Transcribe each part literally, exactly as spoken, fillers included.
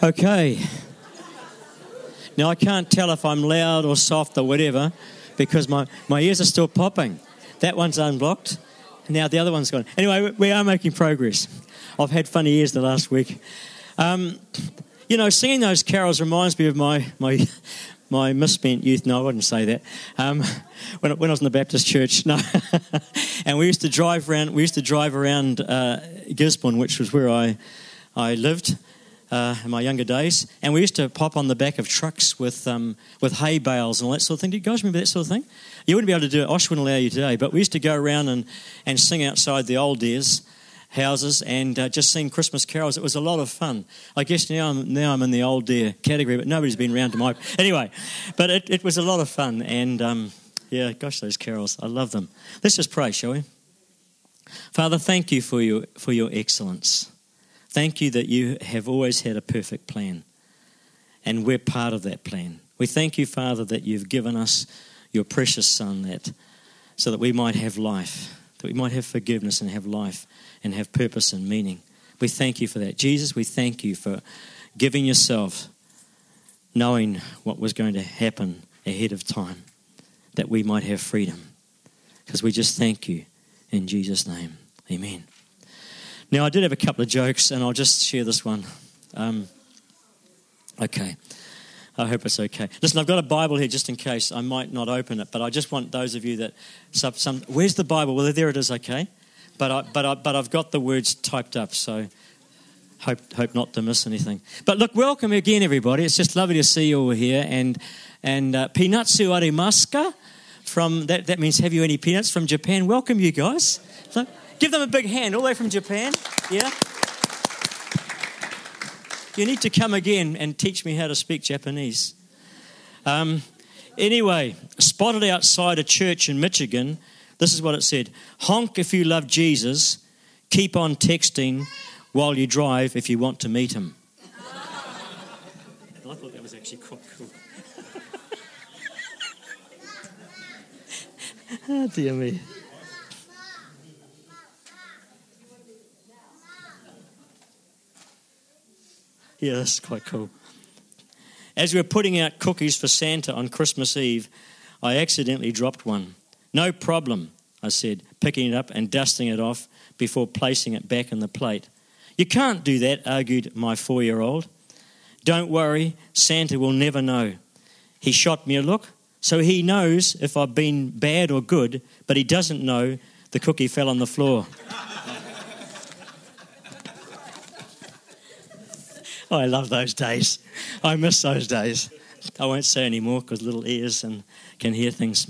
Okay. Now, I can't tell if I'm loud or soft or whatever because my, my ears are still popping. That one's unblocked. Now the other one's gone. Anyway, we are making progress. I've had funny ears the last week. Um, you know, singing those carols reminds me of my my my misspent youth. No, I wouldn't say that. Um, when, when I was in the Baptist church, no. And we used to drive around. We used to drive around uh, Gisborne, which was where I I lived. Uh, in my younger days, and we used to pop on the back of trucks with um, with hay bales and all that sort of thing. Do you guys remember that sort of thing? You wouldn't be able to do it. Osh wouldn't allow you today, but we used to go around and, and sing outside the old days houses and uh, just sing Christmas carols. It was a lot of fun. I guess now I'm now I'm in the old dear category, but nobody's been around to my anyway. But it, it was a lot of fun, and um, yeah, gosh, those carols, I love them. Let's just pray, shall we? Father, thank you for your for your excellence. Thank you that you have always had a perfect plan, and we're part of that plan. We thank you, Father, that you've given us your precious Son, that so that we might have life, that we might have forgiveness and have life and have purpose and meaning. We thank you for that. Jesus, we thank you for giving yourself, knowing what was going to happen ahead of time, that we might have freedom. Because we just thank you in Jesus' name. Amen. Now, I did have a couple of jokes, and I'll just share this one. Um, okay. I hope it's okay. Listen, I've got a Bible here just in case. I might not open it, but I just want those of you that... Some, some, where's the Bible? Well, there it is, okay. But, I, but, I, but I've got the words typed up, so hope hope not to miss anything. But look, welcome again, everybody. It's just lovely to see you all here. And, and uh, Pinatsu arimasu from... That, that means, have you any peanuts from Japan? Welcome, you guys. So, give them a big hand, all the way from Japan. Yeah? You need to come again and teach me how to speak Japanese. Um, anyway, spotted outside a church in Michigan. This is what it said. Honk if you love Jesus. Keep on texting while you drive if you want to meet him. I thought that was actually quite cool. Oh, dear me. Yeah, that's quite cool. As we were putting out cookies for Santa on Christmas Eve, I accidentally dropped one. No problem, I said, picking it up and dusting it off before placing it back in the plate. You can't do that, argued my four-year-old. Don't worry, Santa will never know. He shot me a look, so he knows if I've been bad or good, but he doesn't know the cookie fell on the floor. Oh, I love those days. I miss those days. I won't say any more because little ears and can hear things.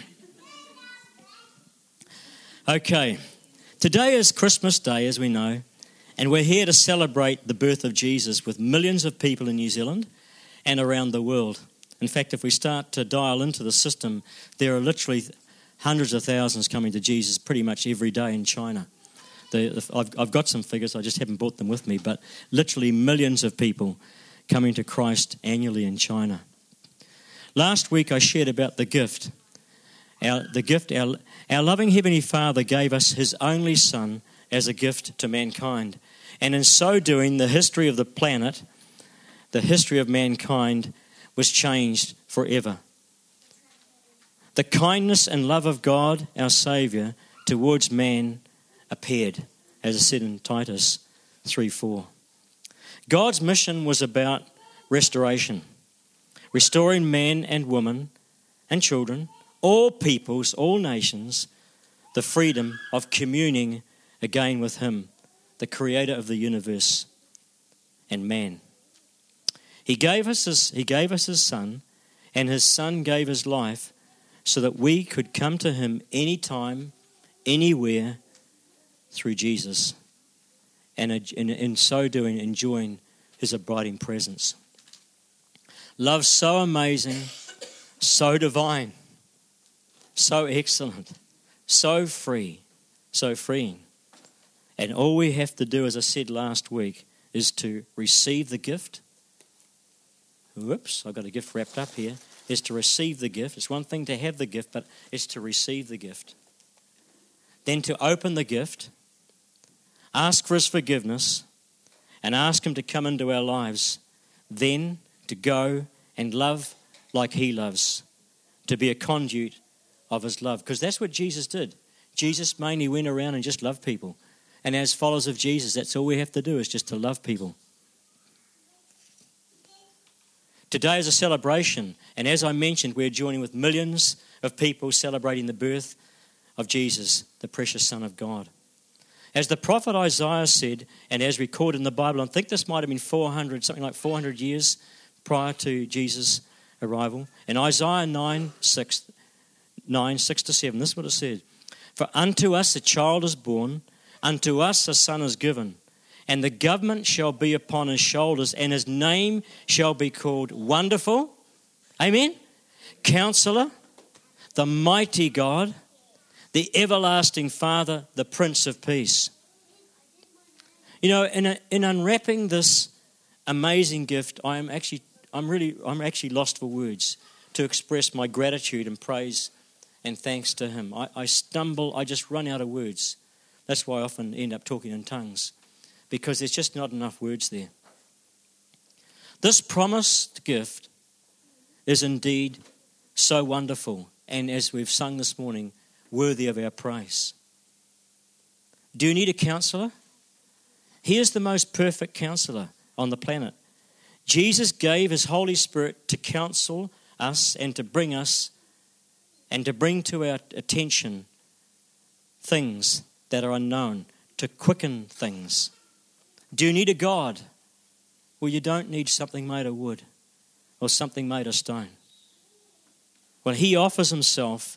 Okay, today is Christmas Day, as we know, and we're here to celebrate the birth of Jesus with millions of people in New Zealand and around the world. In fact, if we start to dial into the system, there are literally hundreds of thousands coming to Jesus pretty much every day in China. The, the, I've, I've got some figures, I just haven't brought them with me, but literally millions of people coming to Christ annually in China. Last week I shared about the gift. Our, the gift, our, our loving Heavenly Father gave us His only Son as a gift to mankind. And in so doing, the history of the planet, the history of mankind, was changed forever. The kindness and love of God, our Saviour, towards man appeared, as it said in Titus three four. God's mission was about restoration, restoring man and woman and children, all peoples, all nations, the freedom of communing again with Him, the Creator of the universe and man. He gave us his, He gave us His Son, and His Son gave His life so that we could come to Him anytime, anywhere, through Jesus, and in, in so doing, enjoying His abiding presence. Love so amazing, so divine, so excellent, so free, so freeing. And all we have to do, as I said last week, is to receive the gift. Whoops, I've got a gift wrapped up here. Is to receive the gift. It's one thing to have the gift, but it's to receive the gift. Then to open the gift, ask for His forgiveness, and ask Him to come into our lives then to go and love like he loves, to be a conduit of his love. Because that's what Jesus did. Jesus mainly went around and just loved people. And as followers of Jesus, that's all we have to do, is just to love people. Today is a celebration, and as I mentioned, we're joining with millions of people celebrating the birth of Jesus, the precious Son of God. As the prophet Isaiah said, and as recorded in the Bible, I think this might have been four hundred, something like four hundred years prior to Jesus' arrival. In Isaiah nine, six, nine, six to seven, this is what it said. For unto us a child is born, unto us a son is given, and the government shall be upon his shoulders, and his name shall be called Wonderful. Amen. Counselor, the mighty God, the everlasting Father, the Prince of Peace. You know, in, a, in unwrapping this amazing gift, I am actually, I'm really, I'm actually lost for words to express my gratitude and praise and thanks to him. I, I stumble, I just run out of words. That's why I often end up talking in tongues, because there's just not enough words there. This promised gift is indeed so wonderful, and as we've sung this morning, worthy of our praise. Do you need a counselor? He is the most perfect counselor on the planet. Jesus gave his Holy Spirit to counsel us and to bring us and to bring to our attention things that are unknown, to quicken things. Do you need a God? Well, you don't need something made of wood or something made of stone. Well, he offers himself.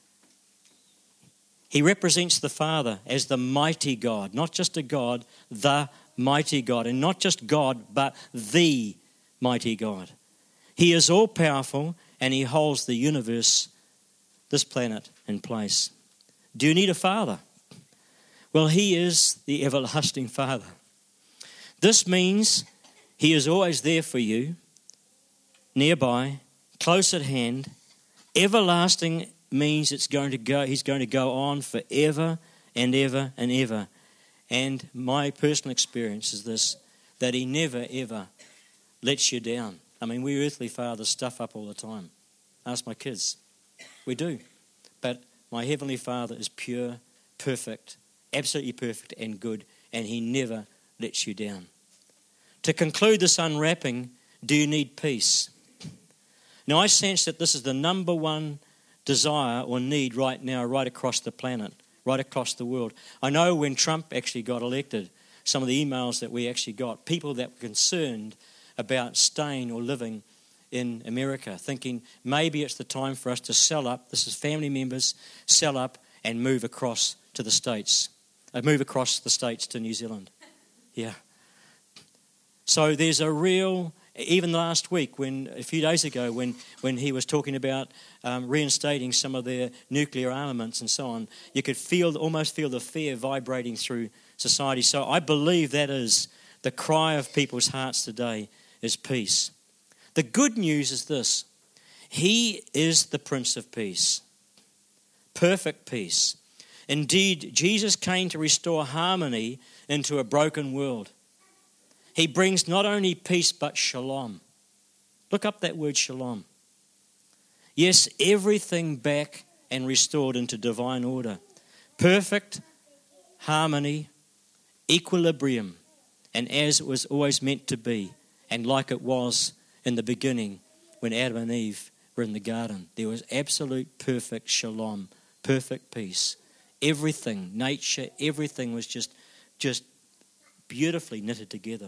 He represents the Father as the mighty God, not just a God, the mighty God, and not just God, but the mighty God. He is all-powerful, and he holds the universe, this planet, in place. Do you need a father? Well, he is the everlasting Father. This means he is always there for you, nearby, close at hand. Everlasting means it's going to go, he's going to go on forever and ever and ever. And my personal experience is this, that he never, ever lets you down. I mean, we earthly fathers stuff up all the time. Ask my kids. We do. But my heavenly Father is pure, perfect, absolutely perfect and good, and he never lets you down. To conclude this unwrapping, do you need peace? Now, I sense that this is the number one desire or need right now, right across the planet, right across the world. I know when Trump actually got elected, some of the emails that we actually got, people that were concerned about staying or living in America, thinking maybe it's the time for us to sell up, this is family members, sell up and move across to the States, uh, move across the States to New Zealand. Yeah. So there's a real, even last week, when a few days ago, when, when he was talking about um, reinstating some of their nuclear armaments and so on, you could feel, almost feel the fear vibrating through society. So I believe that is the cry of people's hearts today, is peace. The good news is this: he is the Prince of Peace, perfect peace. Indeed, Jesus came to restore harmony into a broken world. He brings not only peace, but shalom. Look up that word shalom. Yes, everything back and restored into divine order. Perfect harmony, equilibrium, and as it was always meant to be, and like it was in the beginning when Adam and Eve were in the garden. There was absolute perfect shalom, perfect peace. Everything, nature, everything was just, just beautifully knitted together.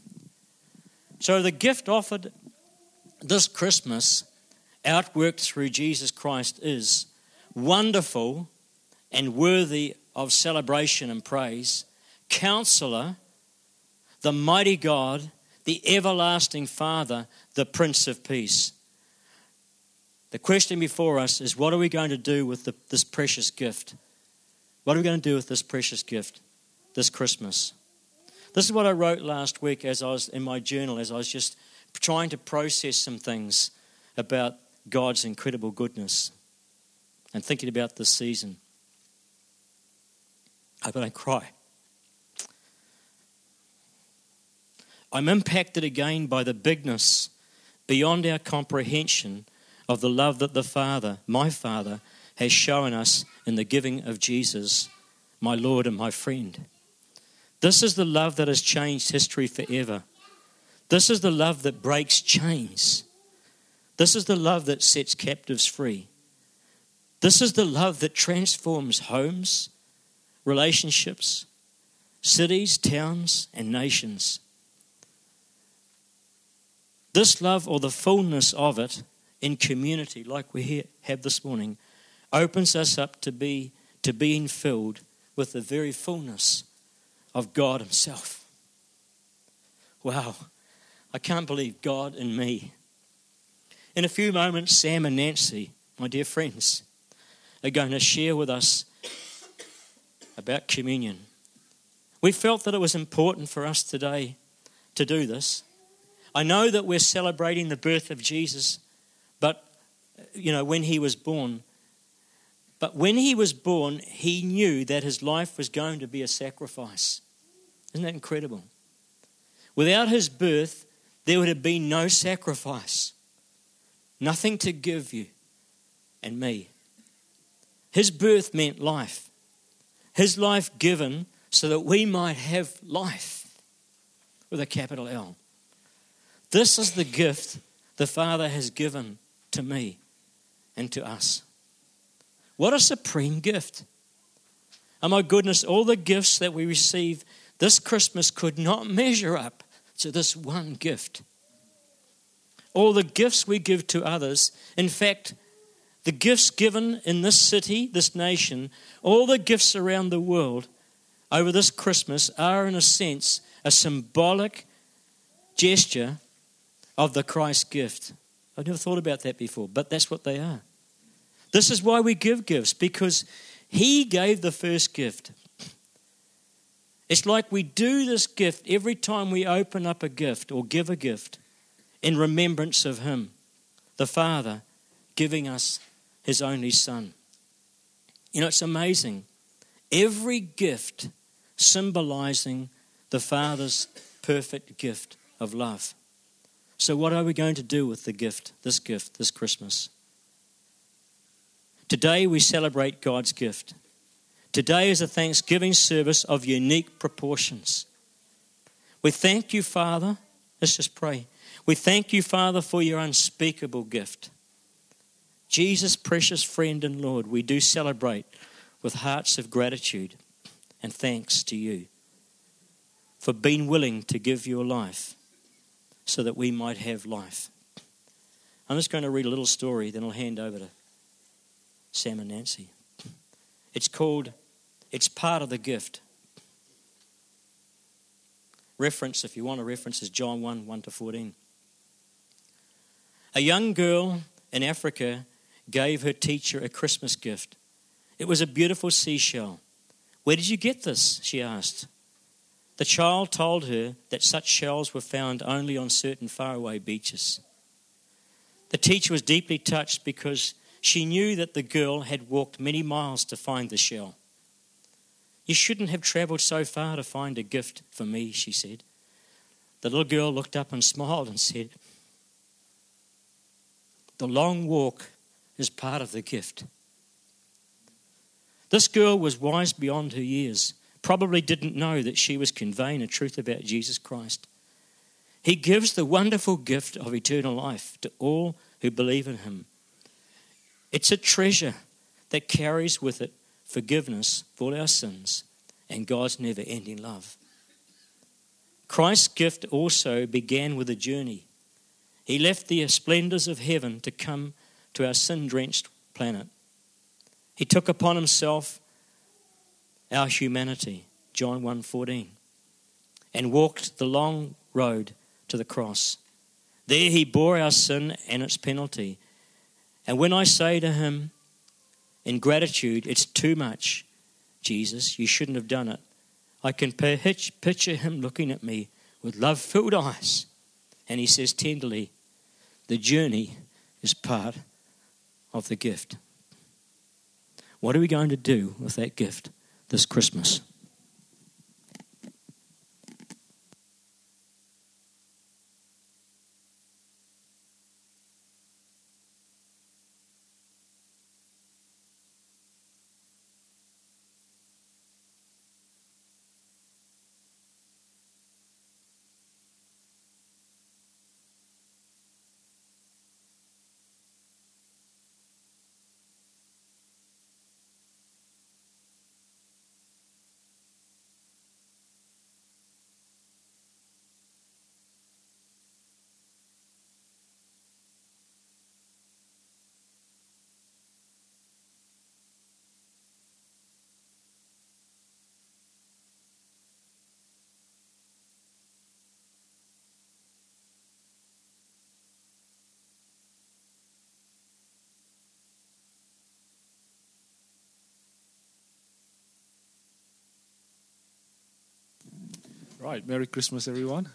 So the gift offered this Christmas, outworked through Jesus Christ, is wonderful and worthy of celebration and praise. Counselor, the mighty God, the everlasting Father, the Prince of Peace. The question before us is, what are we going to do with the, this precious gift? What are we going to do with this precious gift this Christmas? This is what I wrote last week as I was in my journal, as I was just trying to process some things about God's incredible goodness and thinking about this season. I hope I don't cry. I'm impacted again by the bigness beyond our comprehension of the love that the Father, my Father, has shown us in the giving of Jesus, my Lord and my friend. This is the love that has changed history forever. This is the love that breaks chains. This is the love that sets captives free. This is the love that transforms homes, relationships, cities, towns, and nations. This love, or the fullness of it in community, like we have this morning, opens us up to be to being filled with the very fullness of God himself. Wow, I can't believe God in me. In a few moments, Sam and Nancy, my dear friends, are going to share with us about communion. We felt that it was important for us today to do this. I know that we're celebrating the birth of Jesus, but, you know, when he was born. But when he was born, he knew that his life was going to be a sacrifice. Isn't that incredible? Without his birth, there would have been no sacrifice. Nothing to give you and me. His birth meant life. His life given so that we might have life with a capital L. This is the gift the Father has given to me and to us. What a supreme gift. Oh my goodness, all the gifts that we receive this Christmas could not measure up to this one gift. All the gifts we give to others, in fact, the gifts given in this city, this nation, all the gifts around the world over this Christmas are, in a sense, a symbolic gesture of the Christ gift. I've never thought about that before, but that's what they are. This is why we give gifts, because he gave the first gift. It's like we do this gift every time we open up a gift or give a gift in remembrance of him, the Father, giving us his only Son. You know, it's amazing. Every gift symbolizing the Father's perfect gift of love. So what are we going to do with the gift, this gift, this Christmas? Today we celebrate God's gift. Today is a Thanksgiving service of unique proportions. We thank you, Father. Let's just pray. We thank you, Father, for your unspeakable gift. Jesus, precious friend and Lord, we do celebrate with hearts of gratitude and thanks to you for being willing to give your life so that we might have life. I'm just going to read a little story, then I'll hand over to Sam and Nancy. It's called, It's Part of the Gift. Reference, if you want a reference, is John one, one to fourteen. A young girl in Africa gave her teacher a Christmas gift. It was a beautiful seashell. Where did you get this? She asked. The child told her that such shells were found only on certain faraway beaches. The teacher was deeply touched because she knew that the girl had walked many miles to find the shell. You shouldn't have travelled so far to find a gift for me, she said. The little girl looked up and smiled and said, the long walk is part of the gift. This girl was wise beyond her years, probably didn't know that she was conveying a truth about Jesus Christ. He gives the wonderful gift of eternal life to all who believe in him. It's a treasure that carries with it forgiveness for all our sins and God's never-ending love. Christ's gift also began with a journey. He left the splendours of heaven to come to our sin-drenched planet. He took upon himself our humanity, John one fourteen, and walked the long road to the cross. There he bore our sin and its penalty. And when I say to him in gratitude, it's too much, Jesus, you shouldn't have done it, I can picture him looking at me with love-filled eyes. And he says tenderly, the journey is part of the gift. What are we going to do with that gift this Christmas? Right, Merry Christmas, everyone.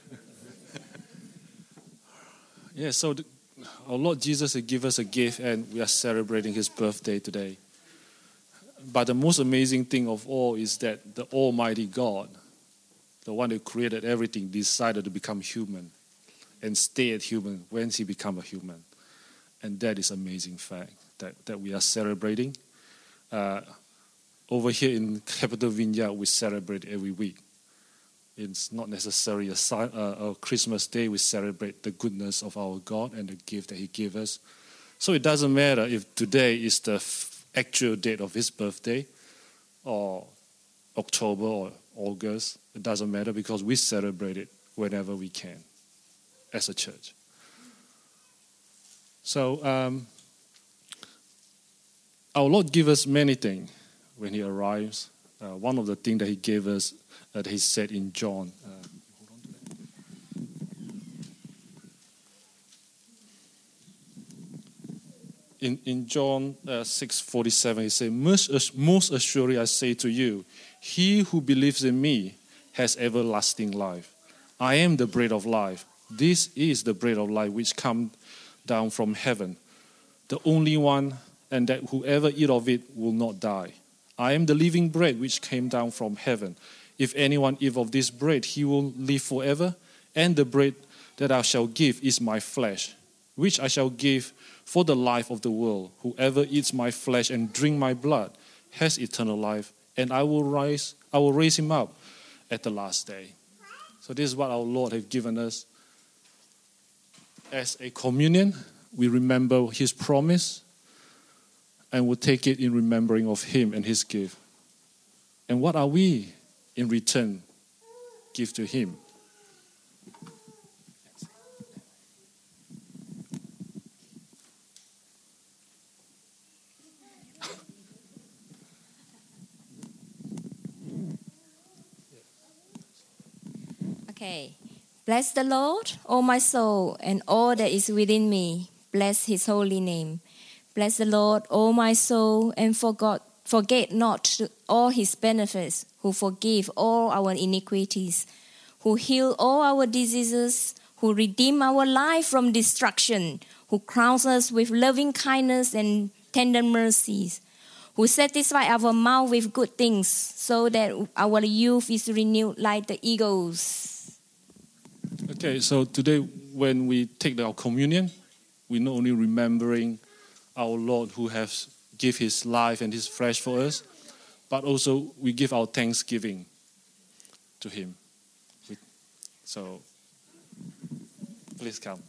yeah, so the, our Lord Jesus has given us a gift, and we are celebrating His birthday today. But the most amazing thing of all is that the Almighty God, the one who created everything, decided to become human and stay at human when He became a human. And that is an amazing fact that, that we are celebrating. Uh, over here in Capital Vineyard, we celebrate every week. It's not necessarily a, uh, a Christmas day. We celebrate the goodness of our God and the gift that He gave us. So it doesn't matter if today is the f- actual date of His birthday or October or August. It doesn't matter because we celebrate it whenever we can as a church. So um, our Lord gave us many things when He arrives. Uh, one of the things that He gave us that He said in John. Uh, hold on to that. In, in John uh, six forty-seven, He said, most, most assuredly I say to you, he who believes in me has everlasting life. I am the bread of life. This is the bread of life which comes down from heaven, the only one, and that whoever eat of it will not die. I am the living bread which came down from heaven. If anyone eat of this bread, he will live forever. And the bread that I shall give is my flesh, which I shall give for the life of the world. Whoever eats my flesh and drink my blood has eternal life, and I will rise, I will raise him up at the last day. So this is what our Lord has given us. As a communion, we remember His promise, and we'll take it in remembering of Him and His gift. And what are we in return give to Him? Okay. Bless the Lord, O my soul, and all that is within me. Bless His holy name. Bless the Lord, O my soul, and forgot, forget not all His benefits, who forgive all our iniquities, who heal all our diseases, who redeem our life from destruction, who crowns us with loving kindness and tender mercies, who satisfy our mouth with good things, so that our youth is renewed like the eagles. Okay, so today when we take our communion, we're not only remembering our Lord who has give His life and His flesh for us, but also we give our thanksgiving to Him. So, please come.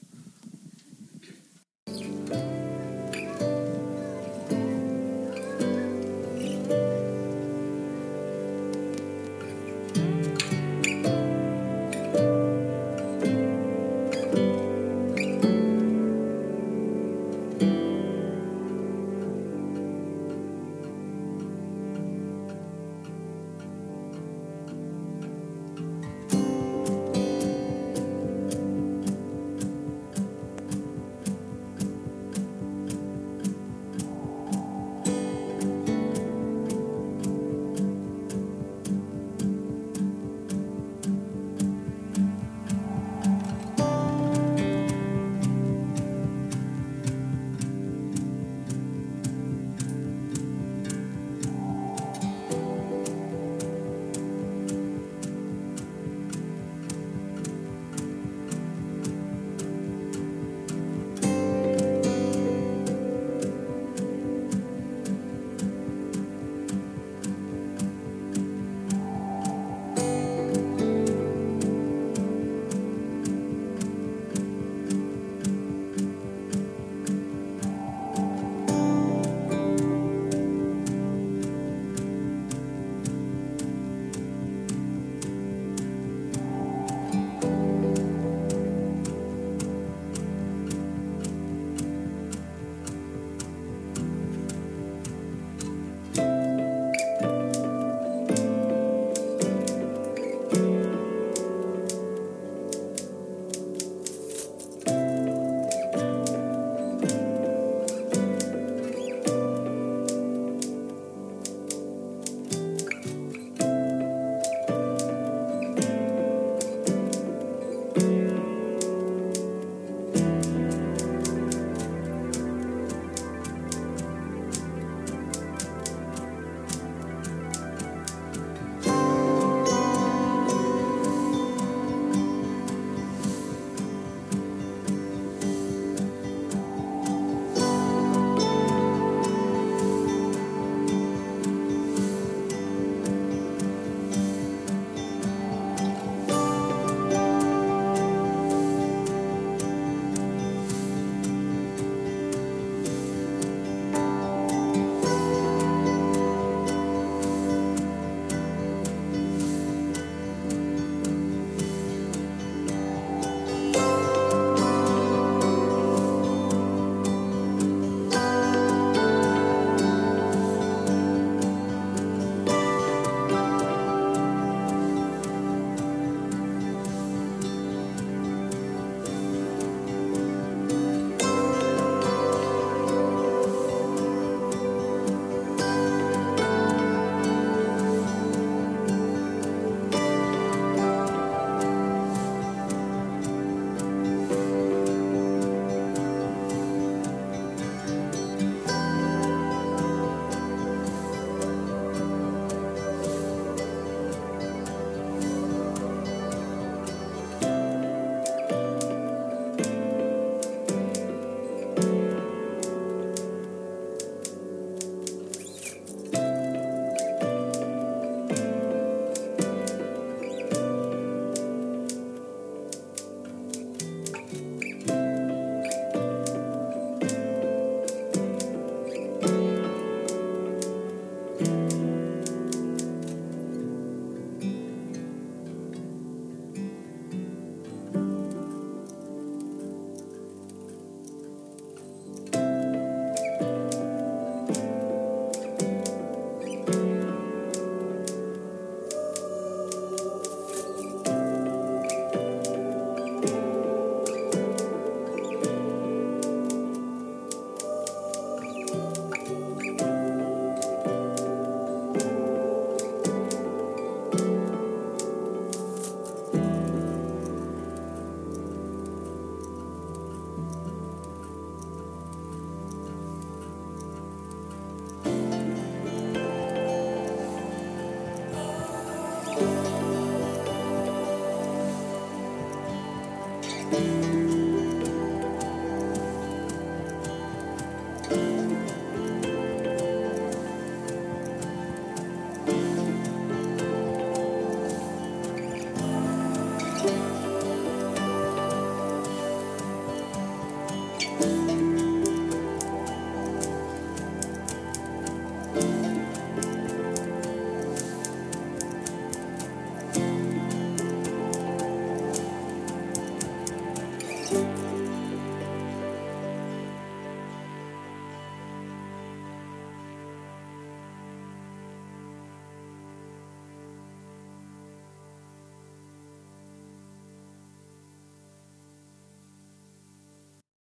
Thank you.